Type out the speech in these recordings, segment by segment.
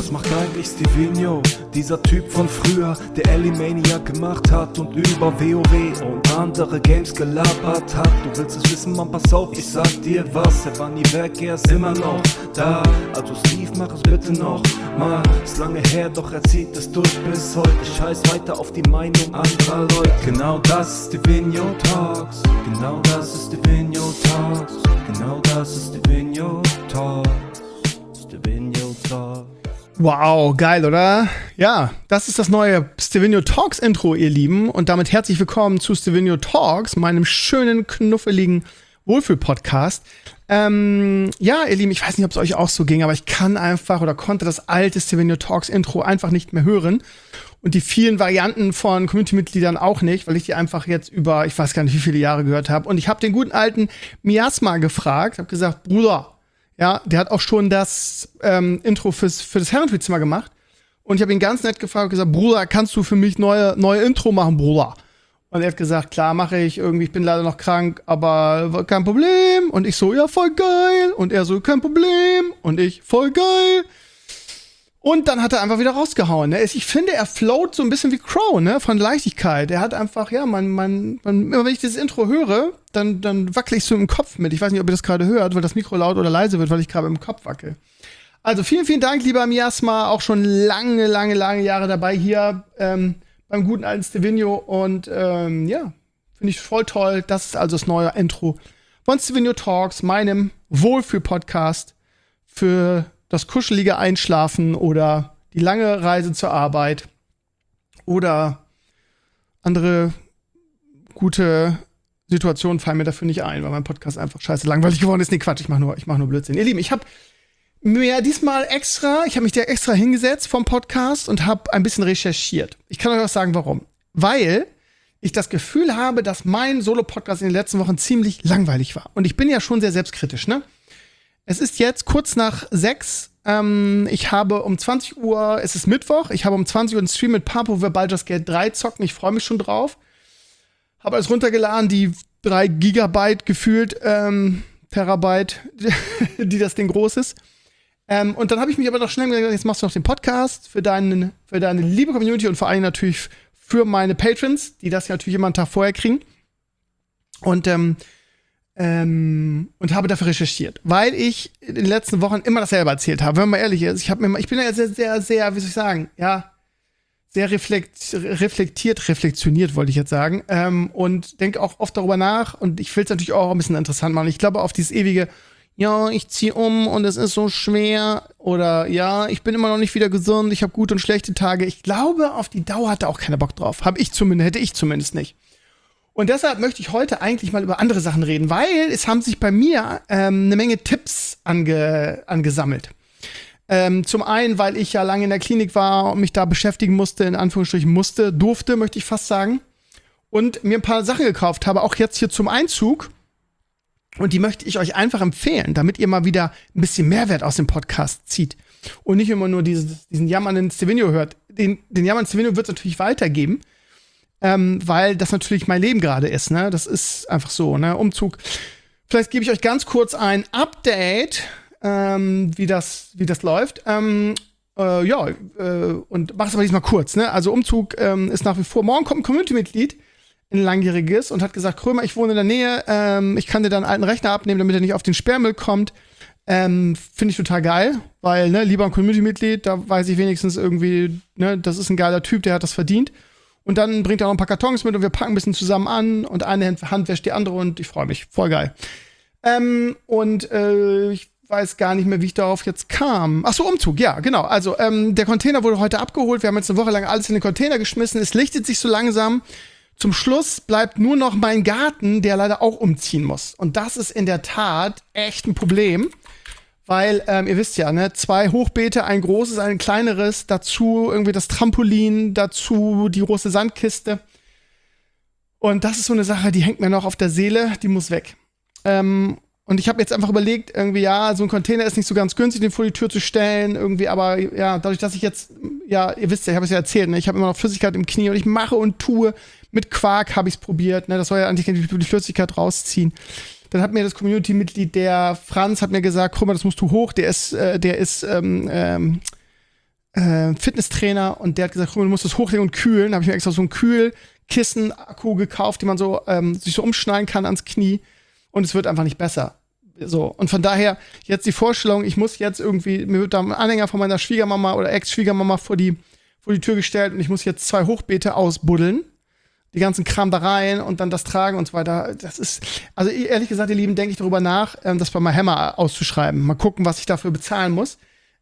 Was macht eigentlich Stevino? Dieser Typ von früher, der Elimania gemacht hat und über WoW und andere Games gelabert hat. Du willst es wissen, Mann, pass auf, ich sag dir was. Er war nie weg, er ist immer noch da. Also Steve, mach es bitte noch mal. Ist lange her, doch er zieht es durch bis heute. Scheiß weiter auf die Meinung anderer Leute. Genau das ist Stevino Talks. Genau das ist Stevino Talks. Genau das ist Stevino Talks. Stevino Talks. Wow, geil, oder? Ja, das ist das neue Stevino Talks Intro, ihr Lieben. Und damit herzlich willkommen zu Stevino Talks, meinem schönen, knuffeligen Wohlfühl-Podcast. Ja, ihr Lieben, ich weiß nicht, ob es euch auch so ging, aber ich kann einfach oder konnte das alte Stevino Talks Intro einfach nicht mehr hören. Und die vielen Varianten von Community-Mitgliedern auch nicht, weil ich die einfach jetzt über, ich weiß gar nicht, wie viele Jahre gehört habe. Und ich habe den guten alten Miasma gefragt, habe gesagt, Bruder, ja, der hat auch schon das Intro für das Herrenspielzimmer gemacht. Und ich habe ihn ganz nett gefragt, gesagt, Bruder, kannst du für mich neue Intro machen, Bruder? Und er hat gesagt, klar, mache ich irgendwie, ich bin leider noch krank, aber kein Problem. Und ich so, ja, voll geil. Und er so, kein Problem. Und ich, voll geil. Und dann hat er einfach wieder rausgehauen. Ne? Ich finde, er float so ein bisschen wie Crow, ne? Von Leichtigkeit. Er hat einfach, ja, immer wenn ich dieses Intro höre, dann wackel ich so im Kopf mit. Ich weiß nicht, ob ihr das gerade hört, weil das Mikro laut oder leise wird, weil ich gerade im Kopf wackel. Also vielen, vielen Dank, lieber Miasma. Auch schon lange Jahre dabei hier beim guten alten Stevino. Und ja, finde ich voll toll. Das ist also das neue Intro von Stevino Talks, meinem Wohlfühl-Podcast für das kuschelige Einschlafen oder die lange Reise zur Arbeit oder andere gute Situationen fallen mir dafür nicht ein, weil mein Podcast einfach scheiße langweilig geworden ist. Nee, Quatsch, ich mach nur Blödsinn. Ihr Lieben, ich habe mich da extra hingesetzt vom Podcast und habe ein bisschen recherchiert. Ich kann euch auch sagen, warum. Weil ich das Gefühl habe, dass mein Solo-Podcast in den letzten Wochen ziemlich langweilig war. Und ich bin ja schon sehr selbstkritisch, ne? Es ist jetzt kurz nach 6. Ich habe um 20 Uhr, es ist Mittwoch, ich habe um 20 Uhr einen Stream mit Papo, wo wir Baldur's Gate 3 zocken. Ich freue mich schon drauf. Habe alles runtergeladen, die 3 Gigabyte gefühlt, Terabyte, die das Ding groß ist. Und dann habe ich mich aber noch schnell gesagt, jetzt machst du noch den Podcast für deine liebe Community und vor allem natürlich für meine Patrons, die das ja natürlich immer einen Tag vorher kriegen. Und habe dafür recherchiert, weil ich in den letzten Wochen immer dasselbe erzählt habe, wenn man ehrlich ist. Ich bin ja sehr, wie soll ich sagen, ja, sehr reflektioniert, wollte ich jetzt sagen, und denke auch oft darüber nach und ich will es natürlich auch ein bisschen interessant machen. Ich glaube auf dieses ewige, ja, ich ziehe um und es ist so schwer oder ja, ich bin immer noch nicht wieder gesund, ich habe gute und schlechte Tage. Ich glaube, auf die Dauer hatte auch keiner Bock drauf. Hätte ich zumindest nicht. Und deshalb möchte ich heute eigentlich mal über andere Sachen reden, weil es haben sich bei mir eine Menge Tipps angesammelt. Zum einen, weil ich ja lange in der Klinik war und mich da beschäftigen musste, in Anführungsstrichen durfte, möchte ich fast sagen. Und mir ein paar Sachen gekauft habe, auch jetzt hier zum Einzug. Und die möchte ich euch einfach empfehlen, damit ihr mal wieder ein bisschen Mehrwert aus dem Podcast zieht. Und nicht immer nur diesen jammernden Stevino hört. Den jammernden Stevino wird es natürlich weitergeben. Weil das natürlich mein Leben gerade ist, ne? Das ist einfach so, ne? Umzug. Vielleicht gebe ich euch ganz kurz ein Update, wie das läuft. Und mach es aber diesmal kurz, ne? Also Umzug ist nach wie vor. Morgen kommt ein Community-Mitglied, ein langjähriges, und hat gesagt, Krömer, ich wohne in der Nähe, ich kann dir da einen alten Rechner abnehmen, damit er nicht auf den Sperrmüll kommt. Finde ich total geil, weil, ne, lieber ein Community-Mitglied, da weiß ich wenigstens irgendwie, ne, das ist ein geiler Typ, der hat das verdient. Und dann bringt er auch ein paar Kartons mit und wir packen ein bisschen zusammen an und eine Hand wäscht die andere und ich freue mich. Voll geil. Ich weiß gar nicht mehr, wie ich darauf jetzt kam. Ach so, Umzug, ja, genau. Also, der Container wurde heute abgeholt. Wir haben jetzt eine Woche lang alles in den Container geschmissen. Es lichtet sich so langsam. Zum Schluss bleibt nur noch mein Garten, der leider auch umziehen muss. Und das ist in der Tat echt ein Problem. Weil, ihr wisst ja, ne, 2 Hochbeete, ein großes, ein kleineres, dazu irgendwie das Trampolin, dazu die große Sandkiste. Und das ist so eine Sache, die hängt mir noch auf der Seele, die muss weg. Und ich habe jetzt einfach überlegt, irgendwie, ja, so ein Container ist nicht so ganz günstig, den vor die Tür zu stellen, irgendwie, aber ja, dadurch, dass ich jetzt, ja, ihr wisst ja, ich habe es ja erzählt, ne, ich habe immer noch Flüssigkeit im Knie und ich mache und tue. Mit Quark habe ich es probiert, ne, das soll ja eigentlich die Flüssigkeit rausziehen. Dann hat mir das Community-Mitglied, der Franz, hat mir gesagt, guck mal, das musst du hoch, der ist Fitnesstrainer und der hat gesagt, du musst das hochlegen und kühlen. Da habe ich mir extra so einen Kühlkissen-Akku gekauft, die man so sich so umschneiden kann ans Knie und es wird einfach nicht besser. So, und von daher jetzt die Vorstellung, ich muss jetzt irgendwie, mir wird da ein Anhänger von meiner Schwiegermama oder Ex-Schwiegermama vor die Tür gestellt und ich muss jetzt 2 Hochbeete ausbuddeln, die ganzen Kram da rein und dann das tragen und so weiter. Das ist, also ehrlich gesagt, ihr Lieben, denke ich darüber nach, das bei MyHammer auszuschreiben. Mal gucken, was ich dafür bezahlen muss.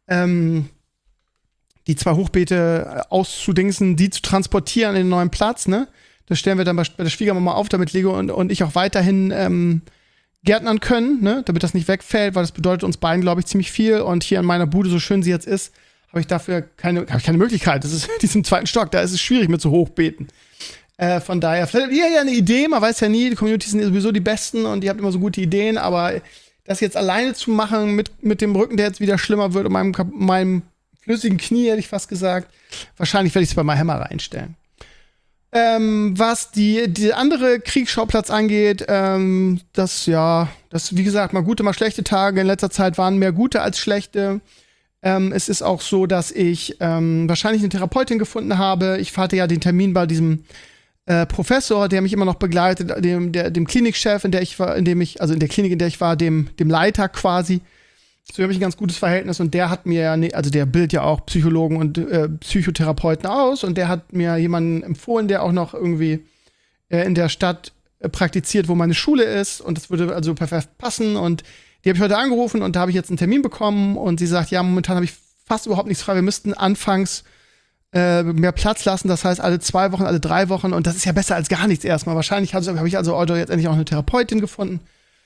Die 2 Hochbeete auszudingsen, die zu transportieren in den neuen Platz, ne? Das stellen wir dann bei der Schwiegermama auf, damit Lego und ich auch weiterhin gärtnern können, ne? Damit das nicht wegfällt, weil das bedeutet uns beiden, glaube ich, ziemlich viel. Und hier in meiner Bude, so schön sie jetzt ist, habe ich dafür keine Möglichkeit. Das ist diesem 2. Stock, da ist es schwierig mit so Hochbeeten. Von daher, vielleicht habt ihr ja eine Idee, man weiß ja nie, die Communities sind sowieso die Besten und ihr habt immer so gute Ideen, aber das jetzt alleine zu machen mit dem Rücken, der jetzt wieder schlimmer wird und meinem flüssigen Knie, hätte ich fast gesagt, wahrscheinlich werde ich es bei MyHammer reinstellen. Was die andere Kriegsschauplatz angeht, das, wie gesagt, mal gute, mal schlechte Tage. In letzter Zeit waren mehr gute als schlechte. Es ist auch so, dass ich wahrscheinlich eine Therapeutin gefunden habe. Ich hatte ja den Termin bei diesem Professor, der mich immer noch begleitet, dem Klinikchef, in der Klinik, in der ich war, dem Leiter quasi. So habe ich ein ganz gutes Verhältnis und der hat mir, also der bildet ja auch Psychologen und Psychotherapeuten aus und der hat mir jemanden empfohlen, der auch noch irgendwie in der Stadt praktiziert, wo meine Schule ist und das würde also perfekt passen und die habe ich heute angerufen und da habe ich jetzt einen Termin bekommen und sie sagt, ja, momentan habe ich fast überhaupt nichts frei, wir müssten anfangs mehr Platz lassen, das heißt alle 2 Wochen, alle 3 Wochen und das ist ja besser als gar nichts erstmal. Wahrscheinlich habe ich also heute jetzt endlich auch eine Therapeutin gefunden.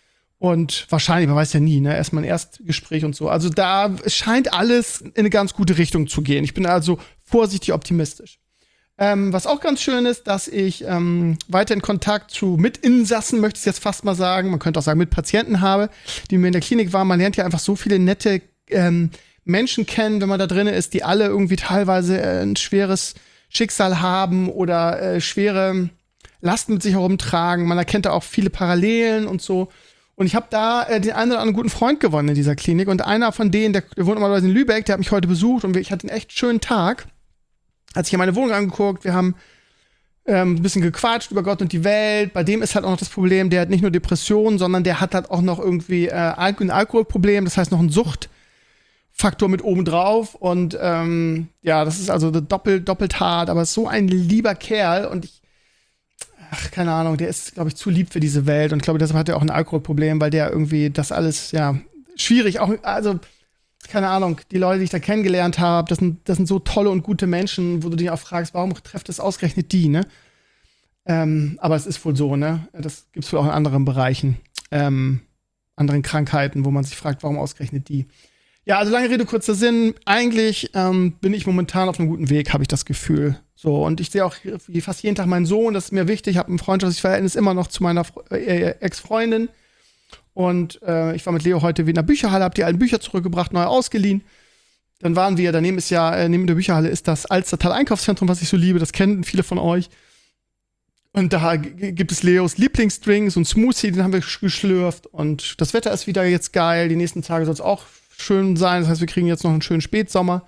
Und wahrscheinlich, man weiß ja nie, ne, erstmal ein Erstgespräch und so. Also es scheint alles in eine ganz gute Richtung zu gehen. Ich bin also vorsichtig optimistisch. Was auch ganz schön ist, dass ich weiter in Kontakt zu Mitinsassen, möchte ich jetzt fast mal sagen, man könnte auch sagen mit Patienten habe, die mir in der Klinik waren. Man lernt ja einfach so viele nette Menschen kennen, wenn man da drin ist, die alle irgendwie teilweise ein schweres Schicksal haben oder schwere Lasten mit sich herumtragen. Man erkennt da auch viele Parallelen und so. Und ich habe da den einen oder anderen guten Freund gewonnen in dieser Klinik. Und einer von denen, der wohnt normalerweise in Lübeck, der hat mich heute besucht und ich hatte einen echt schönen Tag. Hat sich hier meine Wohnung angeguckt, wir haben ein bisschen gequatscht über Gott und die Welt. Bei dem ist halt auch noch das Problem, der hat nicht nur Depressionen, sondern der hat halt auch noch irgendwie ein Alkoholproblem, das heißt noch ein Suchtfaktor mit oben drauf. Und das ist also doppelt hart, aber ist so ein lieber Kerl und keine Ahnung, der ist, glaube ich, zu lieb für diese Welt und ich glaube, deshalb hat er auch ein Alkoholproblem, weil der irgendwie das alles, schwierig, auch, also, keine Ahnung, die Leute, die ich da kennengelernt habe, das sind so tolle und gute Menschen, wo du dich auch fragst, warum trifft es ausgerechnet die, ne? Aber es ist wohl so, ne? Das gibt's wohl auch in anderen Bereichen, anderen Krankheiten, wo man sich fragt, warum ausgerechnet die. Ja, also lange Rede, kurzer Sinn. Eigentlich bin ich momentan auf einem guten Weg, habe ich das Gefühl. So, und ich sehe auch fast jeden Tag meinen Sohn, das ist mir wichtig. Ich habe ein freundschaftliches Verhältnis immer noch zu meiner Ex-Freundin. Und ich war mit Leo heute wieder in der Bücherhalle, habe die alten Bücher zurückgebracht, neu ausgeliehen. Dann waren wir, daneben ist neben der Bücherhalle ist das Alstertal Einkaufszentrum, was ich so liebe, das kennen viele von euch. Und da gibt es Leos Lieblingsdrink, so ein Smoothie, den haben wir geschlürft. Und das Wetter ist wieder jetzt geil, die nächsten Tage soll es auch schön sein. Das heißt, wir kriegen jetzt noch einen schönen Spätsommer.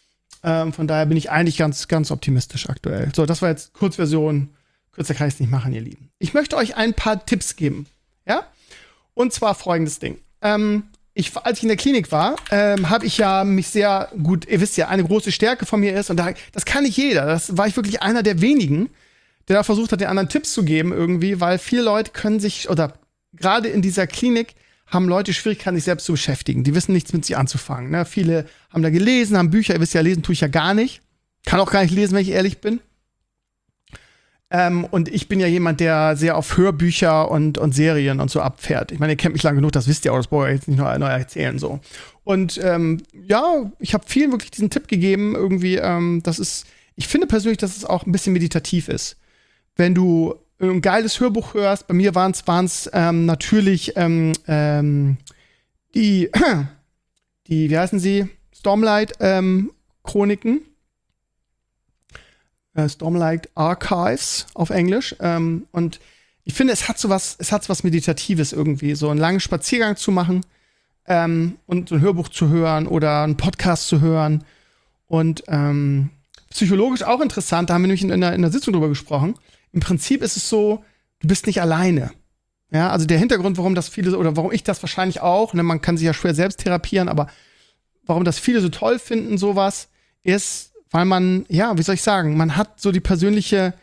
Von daher bin ich eigentlich ganz, ganz optimistisch aktuell. So, das war jetzt Kurzversion. Kürzer kann ich es nicht machen, ihr Lieben. Ich möchte euch ein paar Tipps geben. Ja? Und zwar folgendes Ding. Als ich in der Klinik war, habe ich ja mich sehr gut, ihr wisst ja, eine große Stärke von mir ist, und das kann nicht jeder. Das war ich wirklich einer der wenigen, der da versucht hat, den anderen Tipps zu geben irgendwie, weil viele Leute können sich, oder gerade in dieser Klinik, haben Leute Schwierigkeiten, sich selbst zu beschäftigen. Die wissen nichts mit sich anzufangen. Ne? Viele haben da gelesen, haben Bücher. Ihr wisst ja, lesen tue ich ja gar nicht. Kann auch gar nicht lesen, wenn ich ehrlich bin. Und ich bin ja jemand, der sehr auf Hörbücher und Serien und so abfährt. Ich meine, ihr kennt mich lang genug, das wisst ihr auch, das brauche ich jetzt nicht neu erzählen. So. Und ich habe vielen wirklich diesen Tipp gegeben, irgendwie, ich finde persönlich, dass es auch ein bisschen meditativ ist. Wenn du ein geiles Hörbuch hörst, bei mir waren es natürlich die, wie heißen sie? Stormlight-Chroniken. Stormlight Archives auf Englisch. Und ich finde, es hat so was Meditatives irgendwie, so einen langen Spaziergang zu machen und so ein Hörbuch zu hören oder einen Podcast zu hören Und psychologisch auch interessant, da haben wir nämlich in der Sitzung drüber gesprochen. Im Prinzip ist es so, du bist nicht alleine. Ja, also der Hintergrund, warum das viele, oder warum ich das wahrscheinlich auch, ne, man kann sich ja schwer selbst therapieren, aber warum das viele so toll finden, sowas, ist, weil man, ja, wie soll ich sagen, man hat so die persönlichen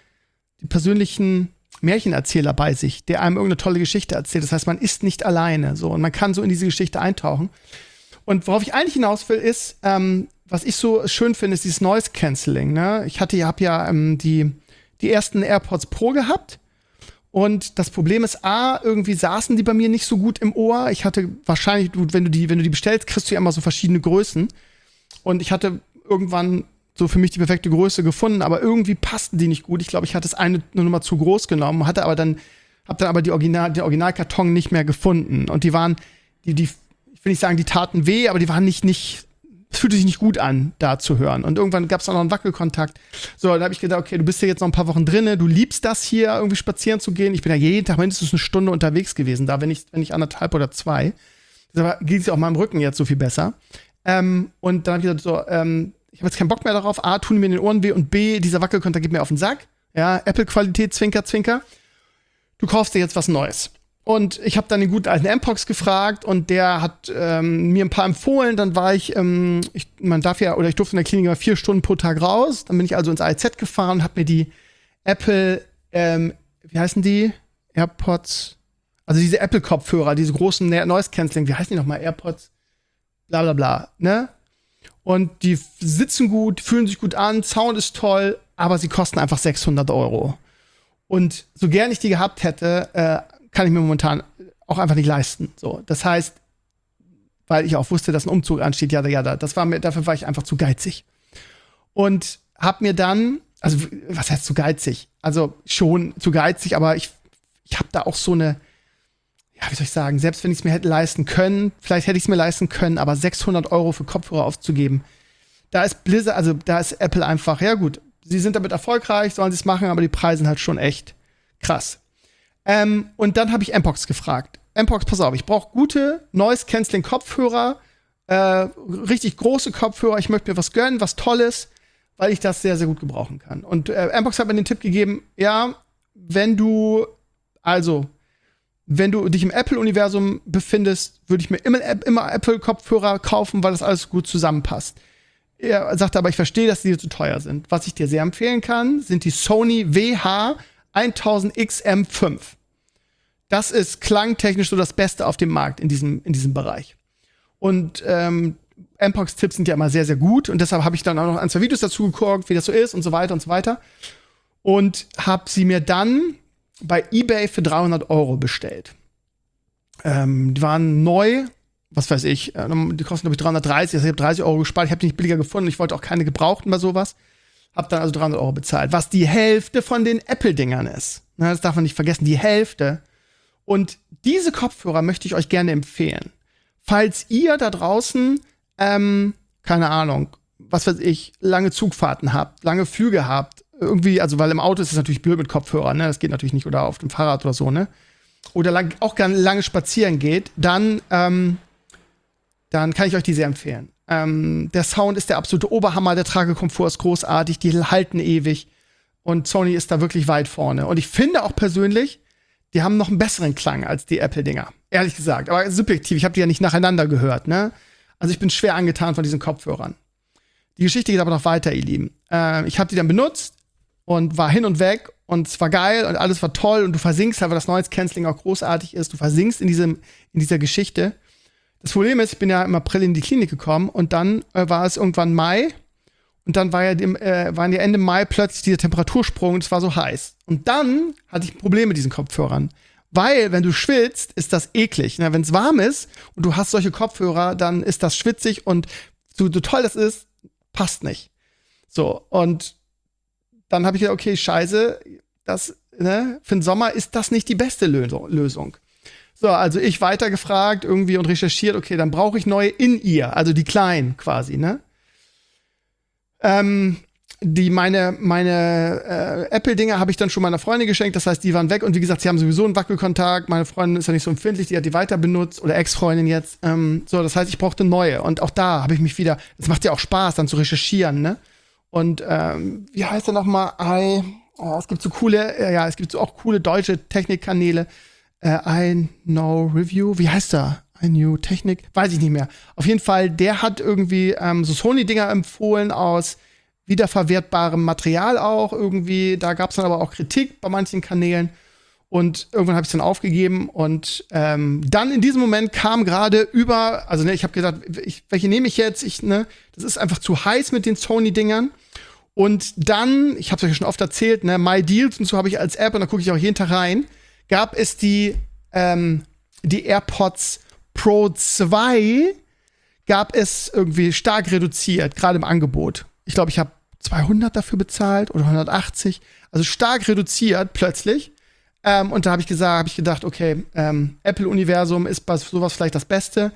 Märchenerzähler bei sich, der einem irgendeine tolle Geschichte erzählt. Das heißt, man ist nicht alleine, so, und man kann so in diese Geschichte eintauchen. Und worauf ich eigentlich hinaus will, ist, was ich so schön finde, ist dieses Noise Cancelling, ne? Ich habe ja die ersten AirPods Pro gehabt. Und das Problem ist, irgendwie saßen die bei mir nicht so gut im Ohr. Ich hatte wahrscheinlich, wenn du die bestellst, kriegst du ja immer so verschiedene Größen. Und ich hatte irgendwann so für mich die perfekte Größe gefunden, aber irgendwie passten die nicht gut. Ich glaube, ich hatte eine Nummer zu groß genommen, hab dann aber den Originalkarton nicht mehr gefunden. Und die waren, ich will nicht sagen, die taten weh, aber die waren nicht, es fühlte sich nicht gut an, da zu hören. Und irgendwann gab es auch noch einen Wackelkontakt. So, da habe ich gedacht, okay, du bist ja jetzt noch ein paar Wochen drinne, du liebst das hier, irgendwie spazieren zu gehen. Ich bin ja jeden Tag mindestens eine Stunde unterwegs gewesen, da, wenn nicht 1,5 oder 2. Deshalb geht es ja auch meinem Rücken jetzt so viel besser. Und dann habe ich gesagt, so, ich habe jetzt keinen Bock mehr darauf. A, tun mir in den Ohren weh, und B, dieser Wackelkontakt geht mir auf den Sack. Ja, Apple-Qualität, Zwinker, Zwinker. Du kaufst dir jetzt was Neues. Und ich habe dann den guten alten Mpox gefragt, und der hat mir ein paar empfohlen. Dann war ich durfte in der Klinik immer 4 Stunden pro Tag raus. Dann bin ich also ins AIZ gefahren und habe mir die Apple, wie heißen die? AirPods, also diese Apple-Kopfhörer, diese großen Noise-Canceling, wie heißen die nochmal? AirPods, bla bla bla, ne? Und die sitzen gut, fühlen sich gut an, Sound ist toll, aber sie kosten einfach 600 €. Und so gern ich die gehabt hätte, kann ich mir momentan auch einfach nicht leisten. So, das heißt, weil ich auch wusste, dass ein Umzug ansteht, dafür war ich einfach zu geizig. Und hab mir dann, also was heißt zu geizig? Also schon zu geizig, aber ich habe da auch so eine, ja, wie soll ich sagen, selbst wenn ich es mir hätte leisten können, vielleicht hätte ich es mir leisten können, aber 600 € für Kopfhörer aufzugeben, da ist Apple einfach, ja gut, sie sind damit erfolgreich, sollen sie es machen, aber die Preise sind halt schon echt krass. Und dann habe ich Mpox gefragt. Mpox, pass auf, ich brauche gute Noise-Canceling-Kopfhörer, richtig große Kopfhörer, ich möchte mir was gönnen, was Tolles, weil ich das sehr, sehr gut gebrauchen kann. Und Mpox hat mir den Tipp gegeben, ja, wenn du dich im Apple-Universum befindest, würde ich mir immer Apple-Kopfhörer kaufen, weil das alles gut zusammenpasst. Er sagte aber, ich verstehe, dass die zu teuer sind. Was ich dir sehr empfehlen kann, sind die Sony WH-1000XM5. Das ist klangtechnisch so das Beste auf dem Markt in diesem Bereich. Und Mpox-Tipps sind ja immer sehr, sehr gut. Und deshalb habe ich dann auch noch 1, 2 Videos dazu geguckt, wie das so ist und so weiter und so weiter. Und habe sie mir dann bei eBay für 300 € bestellt. Die waren neu, was weiß ich, die kosten, glaube ich, 330, also ich habe 30 € gespart, ich habe die nicht billiger gefunden, ich wollte auch keine gebrauchten bei sowas. Hab dann also 300 € bezahlt, was die Hälfte von den Apple-Dingern ist. Na, das darf man nicht vergessen, die Hälfte. Und diese Kopfhörer möchte ich euch gerne empfehlen. Falls ihr da draußen, keine Ahnung, was weiß ich, lange Zugfahrten habt, lange Flüge habt, irgendwie, also weil im Auto ist es natürlich blöd mit Kopfhörern, ne? Das geht natürlich nicht, oder auf dem Fahrrad oder so, ne? Oder auch gerne lange spazieren geht, dann kann ich euch die sehr empfehlen. Der Sound ist der absolute Oberhammer, der Tragekomfort ist großartig, die halten ewig, und Sony ist da wirklich weit vorne. Und ich finde auch persönlich, die haben noch einen besseren Klang als die Apple-Dinger, ehrlich gesagt. Aber subjektiv, ich habe die ja nicht nacheinander gehört, ne? Also ich bin schwer angetan von diesen Kopfhörern. Die Geschichte geht aber noch weiter, ihr Lieben. Ich habe die dann benutzt und war hin und weg, und es war geil und alles war toll, und du versinkst halt, weil das Noise Cancelling auch großartig ist. Du versinkst in dieser Geschichte. Das Problem ist, ich bin ja im April in die Klinik gekommen, und dann war es irgendwann Mai, und dann waren ja Ende Mai plötzlich dieser Temperatursprung, und es war so heiß. Und dann hatte ich Probleme mit diesen Kopfhörern. Weil, wenn du schwitzt, ist das eklig. Wenn es warm ist und du hast solche Kopfhörer, dann ist das schwitzig, und so toll das ist, passt nicht. So, und dann habe ich gedacht, okay, scheiße, für den Sommer ist das nicht die beste Lösung. So, also ich weitergefragt irgendwie und recherchiert, okay, dann brauche ich neue In-Ear, also die kleinen quasi, ne? meine Apple-Dinger habe ich dann schon meiner Freundin geschenkt, das heißt, die waren weg und wie gesagt, sie haben sowieso einen Wackelkontakt, meine Freundin ist ja nicht so empfindlich, die hat die weiter benutzt oder Ex-Freundin jetzt, so, das heißt, ich brauchte neue und auch da habe ich mich wieder, es macht ja auch Spaß, dann zu recherchieren, ne, und wie heißt der nochmal, es gibt so coole, es gibt so auch coole deutsche Technikkanäle, I Know Review, wie heißt der? I Knew Technik, weiß ich nicht mehr. Auf jeden Fall, der hat irgendwie so Sony-Dinger empfohlen aus wiederverwertbarem Material auch irgendwie. Da gab es dann aber auch Kritik bei manchen Kanälen. Und irgendwann habe ich es dann aufgegeben. Und dann in diesem Moment kam gerade ich habe gesagt, welche nehme ich jetzt? Das ist einfach zu heiß mit den Sony-Dingern. Und dann, ich habe es euch ja schon oft erzählt, ne, My Deals und so habe ich als App, und da gucke ich auch jeden Tag rein, gab es die AirPods Pro 2 gab es irgendwie stark reduziert, gerade im Angebot. Ich glaube, ich habe 200 dafür bezahlt oder 180, also stark reduziert plötzlich. Und da habe ich gedacht, okay, Apple-Universum ist bei sowas vielleicht das Beste.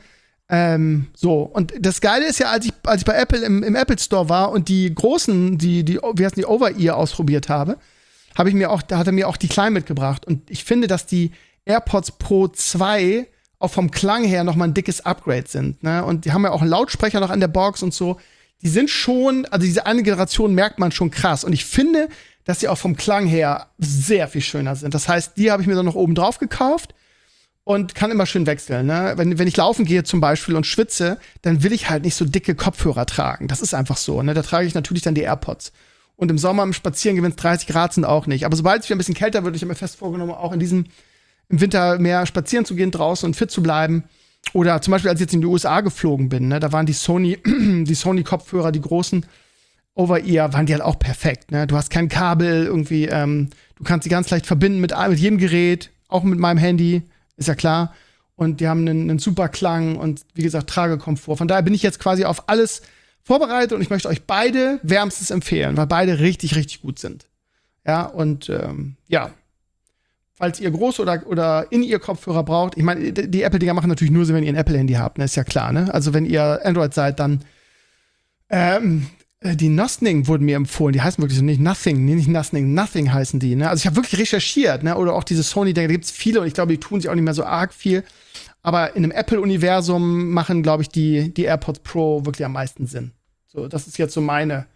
Und das Geile ist ja, als ich bei Apple im Apple Store war und die großen, die Over-Ear ausprobiert habe, da hat er mir auch die kleinen mitgebracht. Und ich finde, dass die AirPods Pro 2 auch vom Klang her noch mal ein dickes Upgrade sind, ne? Und die haben ja auch einen Lautsprecher noch an der Box und so. Die sind schon, also diese eine Generation merkt man schon krass. Und ich finde, dass sie auch vom Klang her sehr viel schöner sind. Das heißt, die habe ich mir dann noch oben drauf gekauft und kann immer schön wechseln, ne? Wenn ich laufen gehe zum Beispiel und schwitze, dann will ich halt nicht so dicke Kopfhörer tragen. Das ist einfach so, ne? Da trage ich natürlich dann die AirPods. Und im Sommer im Spazierengehen, wenn es 30 Grad sind, auch nicht. Aber sobald es wieder ein bisschen kälter wird, ich habe mir fest vorgenommen, auch im Winter mehr spazieren zu gehen draußen und fit zu bleiben. Oder zum Beispiel, als ich jetzt in die USA geflogen bin, ne, da waren die Sony-Kopfhörer, die großen Over-Ear, waren die halt auch perfekt. Ne? Du hast kein Kabel irgendwie, du kannst sie ganz leicht verbinden mit jedem Gerät, auch mit meinem Handy, ist ja klar. Und die haben einen super Klang und wie gesagt, Tragekomfort. Von daher bin ich jetzt quasi auf alles vorbereitet und ich möchte euch beide wärmstens empfehlen, weil beide richtig, richtig gut sind. Ja, und falls ihr groß oder in ihr Kopfhörer braucht, ich meine, die Apple-Dinger machen natürlich nur Sinn, wenn ihr ein Apple-Handy habt, ne? Ist ja klar, ne? Also wenn ihr Android seid, dann die Nothing wurden mir empfohlen, die heißen wirklich so nicht Nothing heißen die, ne? Also ich habe wirklich recherchiert, ne? Oder auch diese Sony-Dinger, da gibt's viele und ich glaube, die tun sich auch nicht mehr so arg viel. Aber in einem Apple-Universum machen, glaube ich, die AirPods Pro wirklich am meisten Sinn. So, das ist jetzt so mein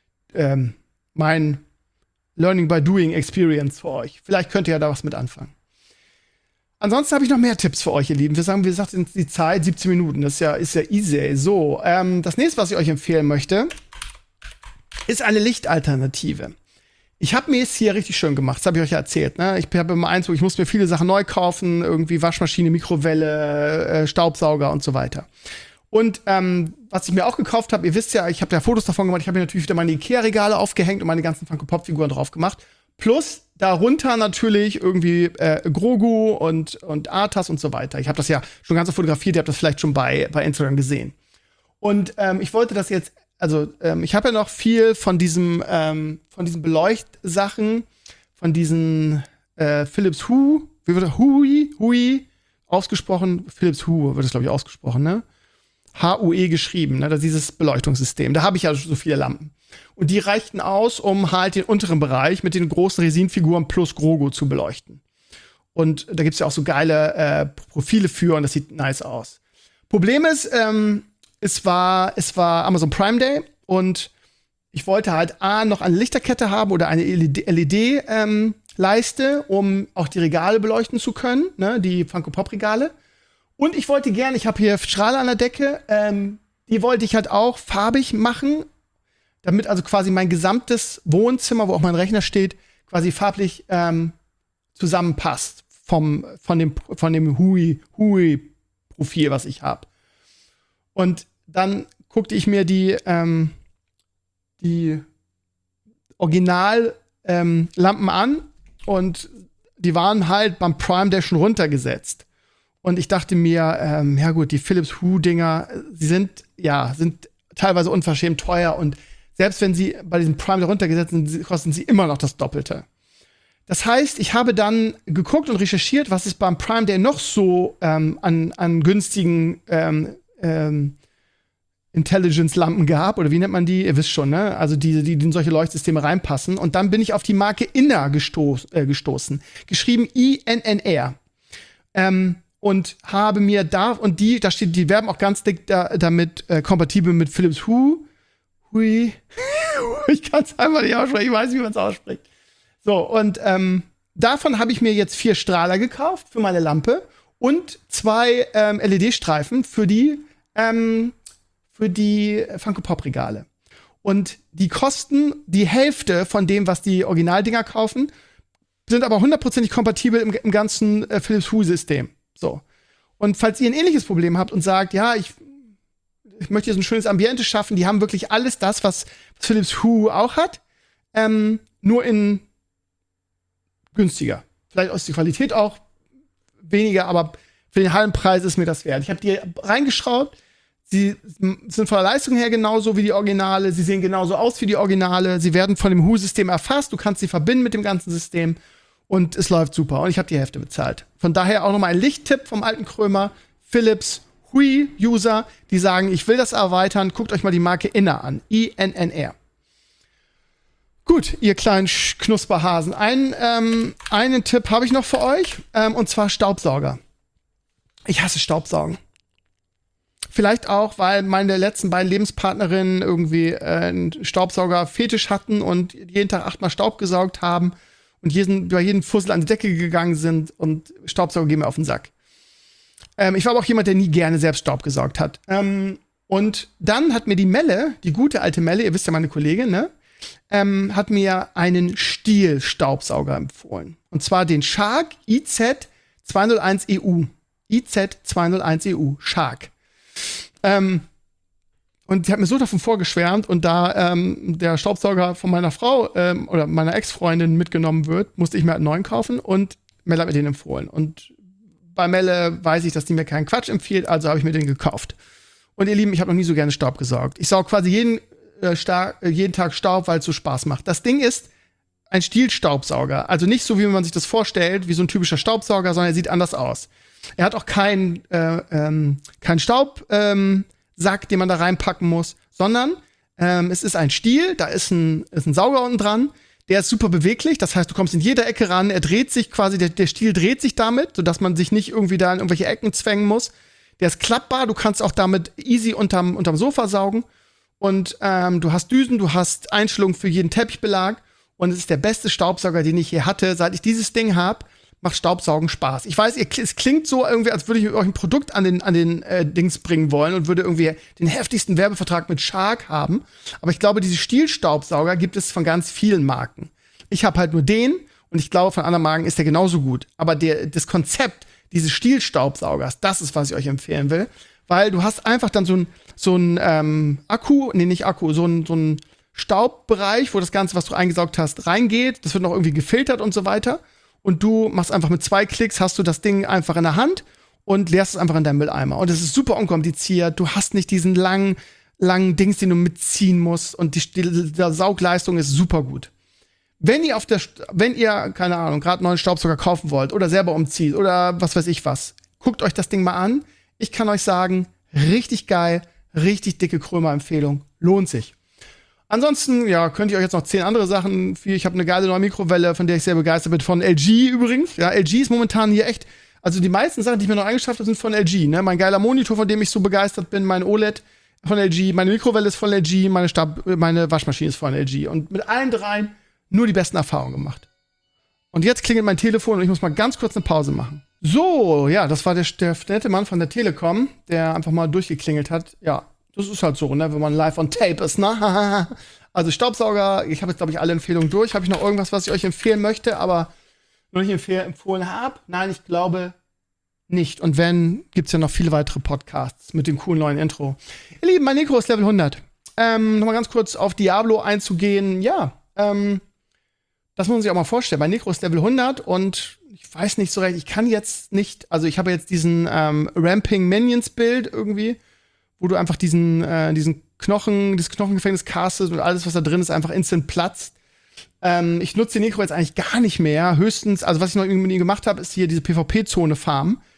Learning by Doing Experience für euch. Vielleicht könnt ihr ja da was mit anfangen. Ansonsten habe ich noch mehr Tipps für euch, ihr Lieben. Wir sagen, die Zeit 17 Minuten. Das ist ja easy. So, das nächste, was ich euch empfehlen möchte, ist eine Lichtalternative. Ich habe mir es hier richtig schön gemacht. Das habe ich euch ja erzählt. Ne? Ich habe immer eins, wo ich muss mir viele Sachen neu kaufen. Irgendwie Waschmaschine, Mikrowelle, Staubsauger und so weiter. Und was ich mir auch gekauft habe, ihr wisst ja, ich habe ja Fotos davon gemacht, ich habe mir natürlich wieder meine Ikea-Regale aufgehängt und meine ganzen Funko-Pop-Figuren drauf gemacht. Plus darunter natürlich irgendwie Grogu und Arthas und so weiter. Ich habe das ja schon ganz so fotografiert, ihr habt das vielleicht schon bei Instagram gesehen. Und ich wollte das jetzt, ich habe ja noch viel von diesen Beleuchtsachen, von diesen Philips Hue, wie wird das? Hui ausgesprochen, Philips Hue wird das, glaube ich, ausgesprochen, ne? HUE geschrieben, ne? Das ist dieses Beleuchtungssystem. Da habe ich ja so viele Lampen. Und die reichten aus, um halt den unteren Bereich mit den großen Resinfiguren plus Grogu zu beleuchten. Und da gibt's ja auch so geile Profile für und das sieht nice aus. Problem ist, es war Amazon Prime Day und ich wollte halt noch eine Lichterkette haben oder eine LED-Leiste, um auch die Regale beleuchten zu können, ne? Die Funko-Pop-Regale. Und ich wollte gerne, ich habe hier Strahler an der Decke, die wollte ich halt auch farbig machen, damit also quasi mein gesamtes Wohnzimmer, wo auch mein Rechner steht, quasi farblich zusammenpasst von dem Hui-Profil, was ich habe. Und dann guckte ich mir die Original-Lampen an und die waren halt beim Prime Day schon runtergesetzt. Und ich dachte mir, ja gut, die Philips Hue-Dinger, sie sind teilweise unverschämt teuer und selbst wenn sie bei diesem Prime runtergesetzt sind, kosten sie immer noch das Doppelte. Das heißt, ich habe dann geguckt und recherchiert, was es beim Prime Day noch so an günstigen Intelligence-Lampen gab, oder wie nennt man die? Ihr wisst schon, ne? Also die in solche Leuchtsysteme reinpassen. Und dann bin ich auf die Marke Inner gestoßen. Geschrieben INNR. Und habe mir da steht, die werben auch ganz dick damit kompatibel mit Philips Hue. Ich kann es einfach nicht aussprechen, ich weiß nicht, wie man es ausspricht. So, und davon habe ich mir jetzt 4 Strahler gekauft für meine Lampe und 2 LED-Streifen für die Funko-Pop-Regale. Und die kosten die Hälfte von dem, was die Originaldinger kaufen, sind aber 100% kompatibel im ganzen Philips Hue-System. So. Und falls ihr ein ähnliches Problem habt und sagt, ja, ich möchte hier so ein schönes Ambiente schaffen, die haben wirklich alles das, was Philips Hue auch hat, nur in günstiger. Vielleicht ist die Qualität auch weniger, aber für den halben Preis ist mir das wert. Ich habe die reingeschraubt. Sie sind von der Leistung her genauso wie die Originale. Sie sehen genauso aus wie die Originale. Sie werden von dem Hue-System erfasst. Du kannst sie verbinden mit dem ganzen System. Und es läuft super. Und ich habe die Hälfte bezahlt. Von daher auch nochmal ein Lichttipp vom alten Krömer. Philips Hue-User, die sagen, ich will das erweitern. Guckt euch mal die Marke Inner an. INNR. Gut, ihr kleinen Knusperhasen. Einen Tipp habe ich noch für euch. Und zwar Staubsauger. Ich hasse Staubsaugen. Vielleicht auch, weil meine letzten beiden Lebenspartnerinnen irgendwie einen Staubsauger-Fetisch hatten und jeden Tag 8-mal Staub gesaugt haben und bei jedem Fussel an die Decke gegangen sind und Staubsauger gehen mir auf den Sack. Ich war aber auch jemand, der nie gerne selbst Staub gesaugt hat. Und dann hat mir die Melle, die gute alte Melle, ihr wisst ja, meine Kollegin, ne, hat mir einen Stiel-Staubsauger empfohlen. Und zwar den Shark IZ201EU. IZ201EU, Shark. Und sie hat mir so davon vorgeschwärmt, und da der Staubsauger von meiner Frau oder meiner Ex-Freundin mitgenommen wird, musste ich mir einen neuen kaufen, und Melle hat mir den empfohlen. Und bei Melle weiß ich, dass die mir keinen Quatsch empfiehlt, also habe ich mir den gekauft. Und ihr Lieben, ich habe noch nie so gerne Staub gesaugt. Ich sauge quasi jeden Tag Staub, weil es so Spaß macht. Das Ding ist ein Stielstaubsauger. Also nicht so, wie man sich das vorstellt, wie so ein typischer Staubsauger, sondern er sieht anders aus. Er hat auch keinen Staubsack, den man da reinpacken muss, sondern es ist ein Stiel, da ist ein Sauger unten dran, der ist super beweglich, das heißt, du kommst in jede Ecke ran, er dreht sich quasi, der Stiel dreht sich damit, sodass man sich nicht irgendwie da in irgendwelche Ecken zwängen muss. Der ist klappbar, du kannst auch damit easy unterm Sofa saugen, und du hast Düsen, du hast Einstellungen für jeden Teppichbelag, und es ist der beste Staubsauger, den ich je hatte. Seit ich dieses Ding habe, macht Staubsaugen Spaß. Ich weiß, es klingt so irgendwie, als würde ich euch ein Produkt an den Dings bringen wollen und würde irgendwie den heftigsten Werbevertrag mit Shark haben. Aber ich glaube, diese Stielstaubsauger gibt es von ganz vielen Marken. Ich habe halt nur den, und ich glaube, von anderen Marken ist der genauso gut. Aber das Konzept dieses Stielstaubsaugers, das ist, was ich euch empfehlen will. Weil du hast einfach dann so ein Staubbereich, wo das Ganze, was du eingesaugt hast, reingeht. Das wird noch irgendwie gefiltert und so weiter. Und du machst einfach mit 2 Klicks, hast du das Ding einfach in der Hand und leerst es einfach in deinen Mülleimer. Und es ist super unkompliziert. Du hast nicht diesen langen Dings, den du mitziehen musst. Und die Saugleistung ist super gut. Wenn ihr, keine Ahnung, gerade einen neuen Staubsauger kaufen wollt oder selber umzieht oder was weiß ich was, guckt euch das Ding mal an. Ich kann euch sagen, richtig geil, richtig dicke Krömer-Empfehlung. Lohnt sich. Ansonsten, ja, könnte ich euch jetzt noch 10 andere Sachen. Ich habe eine geile neue Mikrowelle, von der ich sehr begeistert bin, von LG übrigens. Ja, LG ist momentan hier echt, also die meisten Sachen, die ich mir noch eingeschafft habe, sind von LG. Ne? Mein geiler Monitor, von dem ich so begeistert bin, mein OLED von LG, meine Mikrowelle ist von LG, meine Waschmaschine ist von LG. Und mit allen dreien nur die besten Erfahrungen gemacht. Und jetzt klingelt mein Telefon und ich muss mal ganz kurz eine Pause machen. So, ja, das war der nette Mann von der Telekom, der einfach mal durchgeklingelt hat. Ja, das ist halt so, ne, wenn man live on tape ist, ne? Also Staubsauger, ich habe jetzt, glaube ich, alle Empfehlungen durch. Habe ich noch irgendwas, was ich euch empfehlen möchte, aber noch nicht empfohlen habe? Nein, ich glaube nicht. Und wenn, gibt's ja noch viele weitere Podcasts mit dem coolen neuen Intro. Ihr Lieben, mein Mikro ist Level 100. Nochmal ganz kurz auf Diablo einzugehen. Ja, das muss man sich auch mal vorstellen. Mein Mikro ist Level 100 und ich weiß nicht so recht, ich kann jetzt nicht, also ich habe jetzt diesen Ramping Minions Bild irgendwie, wo du einfach dieses Knochengefängnis castest und alles, was da drin ist, einfach instant platzt. Ich nutze den Necro jetzt eigentlich gar nicht mehr. Höchstens, also was ich noch irgendwie gemacht habe, ist hier diese PvP-Zone-Farm.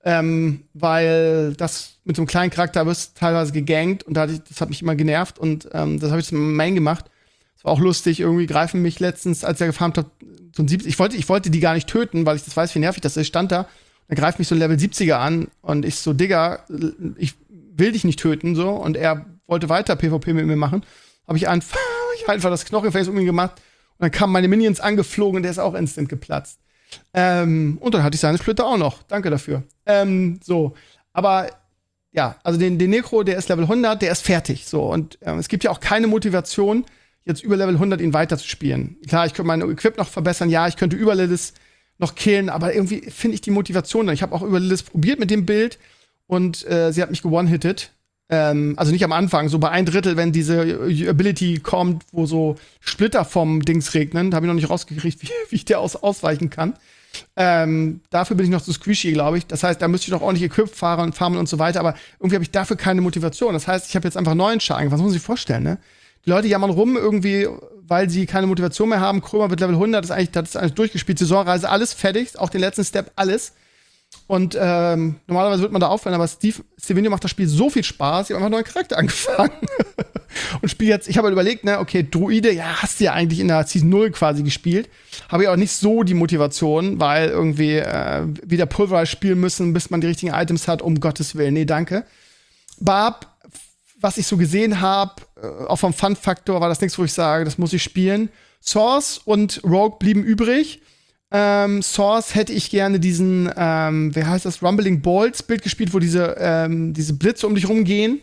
weil das mit so einem kleinen Charakter wirst teilweise gegankt und das hat mich immer genervt und das habe ich zum Main gemacht. Das war auch lustig, irgendwie greifen mich letztens, als er gefarmt hat, so ein 70, ich wollte die gar nicht töten, weil ich das weiß, wie nervig das ist, stand da, dann greift mich so ein Level 70er an und ich so, Digga, ich will dich nicht töten, so, und er wollte weiter PvP mit mir machen, habe ich einfach das Knochenface um ihn gemacht und dann kamen meine Minions angeflogen und der ist auch instant geplatzt. Und dann hatte ich seine Splitter auch noch. Danke dafür. So. Aber ja, also den Necro, der ist Level 100, der ist fertig. So. Und es gibt ja auch keine Motivation, jetzt über Level 100 ihn weiterzuspielen. Klar, ich könnte mein Equip noch verbessern. Ja, ich könnte über Lilith noch killen. Aber irgendwie finde ich die Motivation. Ich habe auch über Lilith probiert mit dem Bild. Und sie hat mich gewone-hittet. Also nicht am Anfang, so bei 1/3, wenn diese Ability kommt, wo so Splitter vom Dings regnen. Da habe ich noch nicht rausgekriegt, wie ich der ausweichen kann. Dafür bin ich noch zu squishy, glaube ich. Das heißt, da müsste ich noch ordentlich Equip farmen und so weiter. Aber irgendwie habe ich dafür keine Motivation. Das heißt, ich habe jetzt einfach 9 Schaden. Was muss man sich vorstellen, ne? Die Leute jammern rum irgendwie, weil sie keine Motivation mehr haben. Krömer wird Level 100, das ist eigentlich durchgespielt. Saisonreise, alles fertig. Auch den letzten Step, alles. Und normalerweise wird man da aufhören, aber Stevenio macht das Spiel so viel Spaß, ich habe einfach einen neuen Charakter angefangen. Und spiele jetzt, ich habe halt überlegt, ne, okay, Druide, ja, hast du ja eigentlich in der Season 0 quasi gespielt. Habe ich auch nicht so die Motivation, weil irgendwie wieder Pulverize spielen müssen, bis man die richtigen Items hat, um Gottes Willen. Nee, danke. Barb, was ich so gesehen habe, auch vom Fun-Faktor, war das nichts, wo ich sage, das muss ich spielen. Source und Rogue blieben übrig. Source hätte ich gerne diesen, wie heißt das, Rumbling Balls Bild gespielt, wo diese Blitze um dich rumgehen.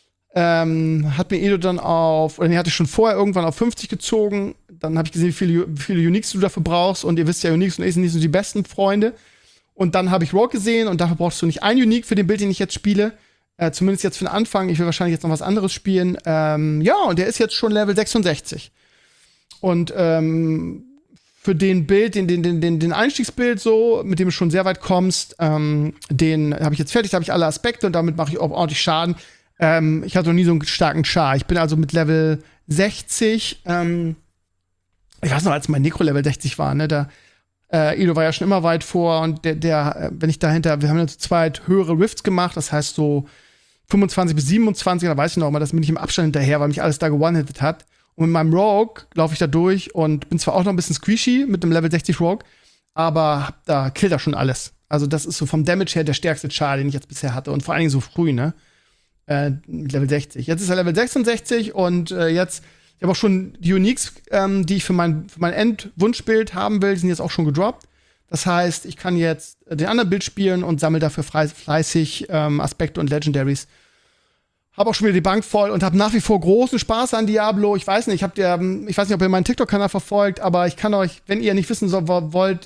Hat mir Edo dann hatte ich schon vorher irgendwann auf 50 gezogen. Dann habe ich gesehen, wie viele Uniques du dafür brauchst. Und ihr wisst ja, Uniques und Ace sind nicht so die besten Freunde. Und dann habe ich Rogue gesehen und dafür brauchst du nicht ein Unique für den Bild, den ich jetzt spiele. Zumindest jetzt für den Anfang. Ich will wahrscheinlich jetzt noch was anderes spielen. Ja, und der ist jetzt schon Level 66. Und für den Bild, den Einstiegsbild so, mit dem du schon sehr weit kommst, den habe ich jetzt fertig, da habe ich alle Aspekte und damit mache ich auch ordentlich Schaden. Ich hatte noch nie so einen starken Char. Ich bin also mit Level 60, ich weiß noch, als mein Necro Level 60 war, ne, Edo war ja schon immer weit vor und wenn ich dahinter, wir haben ja zu zweit höhere Rifts gemacht, das heißt so 25 bis 27, da weiß ich noch mal, das bin ich im Abstand hinterher, weil mich alles da gewone-hittet hat. Und mit meinem Rogue laufe ich da durch und bin zwar auch noch ein bisschen squishy mit dem Level 60 Rogue, aber da killt er schon alles. Also das ist so vom Damage her der stärkste Char, den ich jetzt bisher hatte. Und vor allen Dingen so früh, ne? Mit Level 60. Jetzt ist er Level 66 und jetzt, ich habe auch schon die Uniques, die ich für mein Endwunschbild haben will, die sind jetzt auch schon gedroppt. Das heißt, ich kann jetzt den anderen Bild spielen und sammle dafür fleißig Aspekte und Legendaries. Habe auch schon wieder die Bank voll und habe nach wie vor großen Spaß an Diablo. Ich weiß nicht, ob ihr meinen TikTok-Kanal verfolgt, aber ich kann euch, wenn ihr nicht wissen wollt,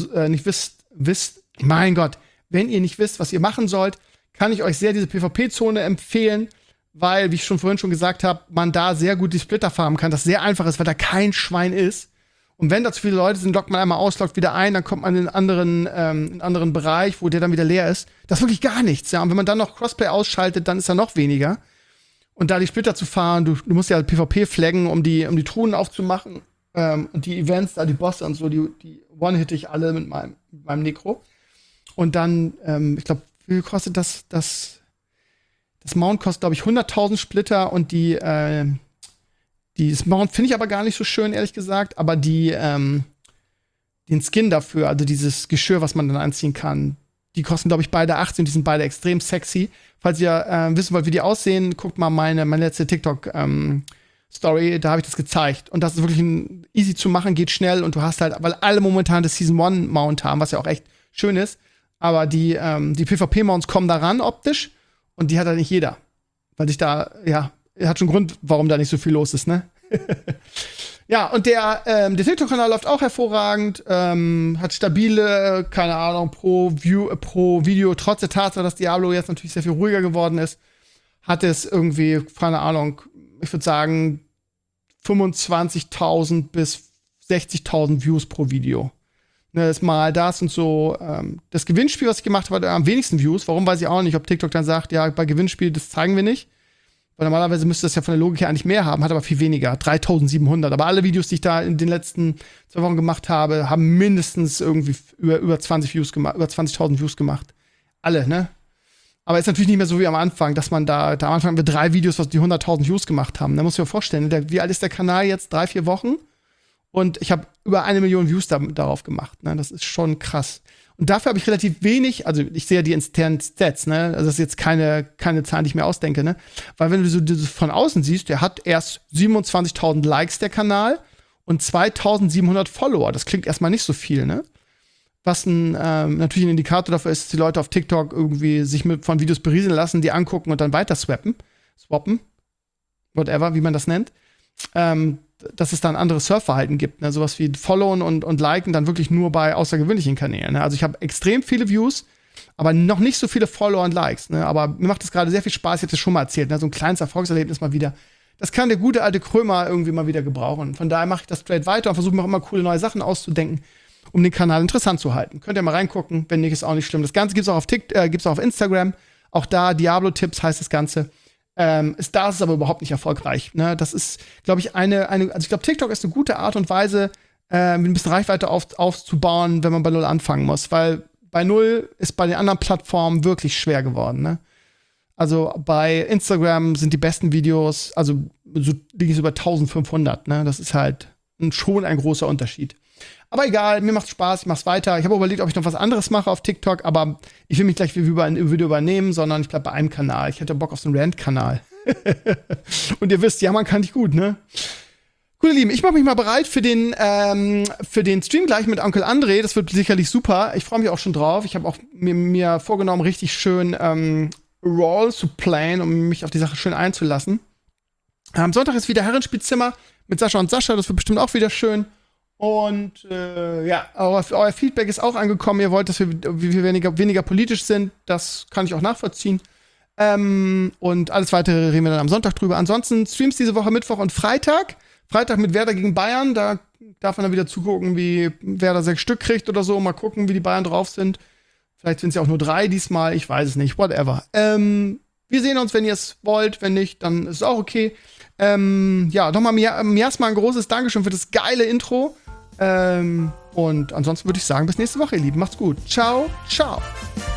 mein Gott, wenn ihr nicht wisst, was ihr machen sollt, kann ich euch sehr diese PvP-Zone empfehlen, weil, wie ich vorhin schon gesagt habe, man da sehr gut die Splitter farmen kann, das sehr einfach ist, weil da kein Schwein ist. Und wenn da zu viele Leute sind, lockt man einmal aus, lockt wieder ein, dann kommt man in einen anderen Bereich, wo der dann wieder leer ist. Das ist wirklich gar nichts, ja. Und wenn man dann noch Crossplay ausschaltet, dann ist da noch weniger. Und da die Splitter zu fahren, du musst ja PvP flaggen, um die Truhen aufzumachen. Und die Events, da die Bosse und so, die one-hitte ich alle mit meinem Necro. Und dann, ich glaube, wie viel kostet das? Das Mount kostet, glaube ich, 100.000 Splitter und das Mount finde ich aber gar nicht so schön, ehrlich gesagt. Aber den Skin dafür, also dieses Geschirr, was man dann anziehen kann, die kosten, glaube ich, beide 18 und die sind beide extrem sexy. Falls ihr wissen wollt, wie die aussehen, guckt mal meine letzte TikTok-Story, da habe ich das gezeigt. Und das ist wirklich easy zu machen, geht schnell und du hast halt, weil alle momentan das Season 1 Mount haben, was ja auch echt schön ist, aber die PvP-Mounts kommen da ran optisch und die hat halt nicht jeder. Weil sich da, ja, hat schon Grund, warum da nicht so viel los ist, ne? Ja, und der TikTok-Kanal läuft auch hervorragend, hat stabile, keine Ahnung, pro Video, trotz der Tatsache, dass Diablo jetzt natürlich sehr viel ruhiger geworden ist, hat es irgendwie, keine Ahnung, ich würde sagen 25.000 bis 60.000 Views pro Video. Ne, ist mal das und so. Das Gewinnspiel, was ich gemacht habe, hat am wenigsten Views. Warum, weiß ich auch nicht, ob TikTok dann sagt, ja, bei Gewinnspiel, das zeigen wir nicht. Weil normalerweise müsste das ja von der Logik her eigentlich mehr haben, hat aber viel weniger, 3.700. Aber alle Videos, die ich da in den letzten 2 Wochen gemacht habe, haben mindestens irgendwie über 20 Views gemacht, über 20.000 Views gemacht. alle, ne? Aber ist natürlich nicht mehr so wie am Anfang, dass man da am Anfang haben wir 3 Videos, was die 100.000 Views gemacht haben. Da muss ich mir vorstellen, wie alt ist der Kanal jetzt? 3, 4 Wochen? Und ich habe über 1 Million Views darauf gemacht, ne? Das ist schon krass. Und dafür habe ich relativ wenig, also ich sehe ja die internen Stats, ne? Also das ist jetzt keine Zahlen, die ich mir ausdenke, ne? Weil wenn du so von außen siehst, der hat erst 27.000 Likes, der Kanal, und 2.700 Follower. Das klingt erstmal nicht so viel, ne? Was natürlich ein Indikator dafür ist, dass die Leute auf TikTok irgendwie sich von Videos berieseln lassen, die angucken und dann weiter swappen, whatever, wie man das nennt. Dass es dann anderes Surfverhalten gibt, ne? Sowas wie Followen und Liken dann wirklich nur bei außergewöhnlichen Kanälen. Ne? Also ich habe extrem viele Views, aber noch nicht so viele Follower und Likes. Ne? Aber mir macht es gerade sehr viel Spaß, ich habe das schon mal erzählt, ne? So ein kleines Erfolgserlebnis mal wieder. Das kann der gute alte Krömer irgendwie mal wieder gebrauchen. Von daher mache ich das straight weiter und versuche mir auch immer coole neue Sachen auszudenken, um den Kanal interessant zu halten. Könnt ihr mal reingucken, wenn nicht, ist auch nicht schlimm. Das Ganze gibt's auch auf gibt's auch auf Instagram. Auch da Diablo-Tipps heißt das Ganze. Da ist es aber überhaupt nicht erfolgreich. Ne? Das ist, glaube ich, also ich glaube, TikTok ist eine gute Art und Weise, ein bisschen Reichweite aufzubauen, wenn man bei 0 anfangen muss. Weil bei 0 ist bei den anderen Plattformen wirklich schwer geworden. Ne? Also bei Instagram sind die besten Videos, also so liegen es über 1500. Ne? Das ist halt schon ein großer Unterschied. Aber egal, mir macht's Spaß, ich mach's weiter. Ich habe überlegt, ob ich noch was anderes mache auf TikTok, aber ich will mich gleich wie ein Video übernehmen, sondern ich bleib bei einem Kanal. Ich hätte Bock auf so einen Rant-Kanal. Und ihr wisst, jammern kann ich gut, ne? Gut, ihr Lieben, ich mache mich mal bereit für den Stream gleich mit Onkel André. Das wird sicherlich super. Ich freue mich auch schon drauf. Ich habe auch mir vorgenommen, richtig schön Roll zu playen, um mich auf die Sache schön einzulassen. Am Sonntag ist wieder Herrenspielzimmer mit Sascha und Sascha. Das wird bestimmt auch wieder schön. Und ja, euer Feedback ist auch angekommen. Ihr wollt, dass wir weniger politisch sind. Das kann ich auch nachvollziehen. Und alles Weitere reden wir dann am Sonntag drüber. Ansonsten Streams diese Woche Mittwoch und Freitag. Freitag mit Werder gegen Bayern. Da darf man dann wieder zugucken, wie Werder 6 Stück kriegt oder so. Mal gucken, wie die Bayern drauf sind. Vielleicht sind es ja auch nur 3 diesmal. Ich weiß es nicht. Whatever. Wir sehen uns, wenn ihr es wollt. Wenn nicht, dann ist es auch okay. Ja, nochmal erstmal ein großes Dankeschön für das geile Intro. Und ansonsten würde ich sagen, bis nächste Woche, ihr Lieben. Macht's gut. Ciao, ciao.